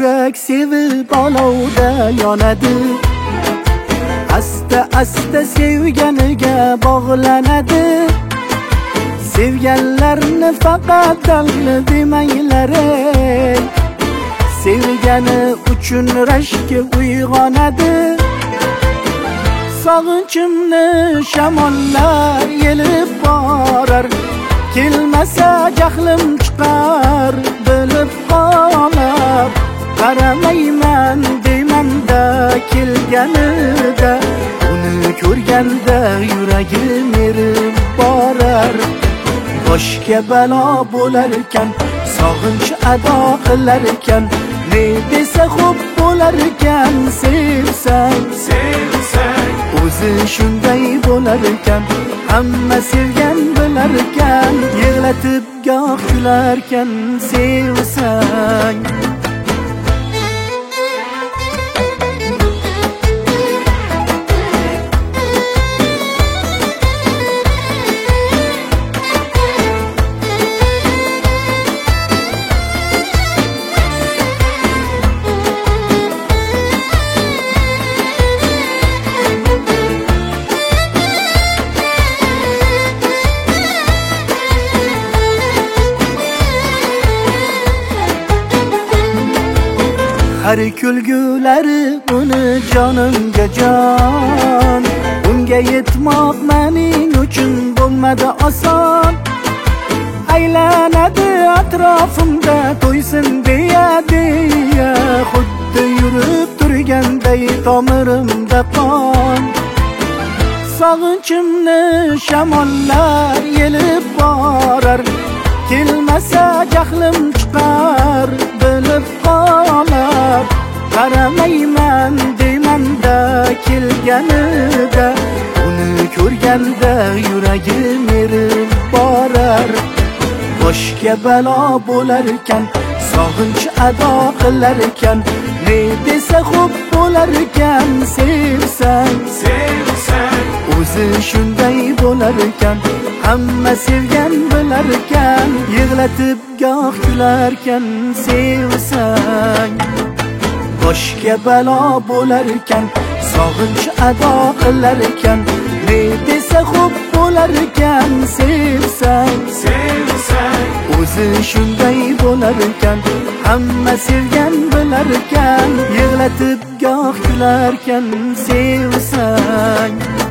yurak sevib olovda yonadi. Asta asta sevganiga bog'lanadi. Sevganlarni faqat dalli demanglar ey. Sevgani uchun rashkka uyg'onadi. Sog'inchimni shamollar yelib borar. Kelmasa jahlim chiqar bilib qolib. Qaramayman deymanda kelganida, uni ko'rganda yuragim erib borar. Boshga balo bo'lar ekan, sog'inch ado qilar ekan, ne desa xo'p bo'lar ekan. Sevsang o'zi shunday bo'lar ekan, hamma sevgan bilar ekan. Yig'latib goh kularkan sevsang. Har kulgulari uni jonimga jon. Unga yetmoq mening uchun bo'lmadi oson. Aylanadi atrofimda to'ysin deya deya, xuddi yurib turganday tomirimda qon. Sog'inchimni shamollar yelib borar. Kelmasa jahlim chiqar bilib qolib. Qaramayman deymanda kelganida, uni ko'rganda yuragim erib borar. Boshga balo bo'lar ekan, sog'inch ado qilar ekan, ne desa xo'p bo'lar ekan. Sevsang o'zi shunday bo'lar ekan, hamma sevgan bilar ekan. Yig'latib goh kularkan sevsang. Boshga balo bo'lar ekan, sog'inch ado qilar ekan, ne desa xo'p bo'lar ekan. Sevsang o'zi shunday bo'lar ekan, hamma sevgan bilar ekan. Yig'latib goh kularkan sevsang.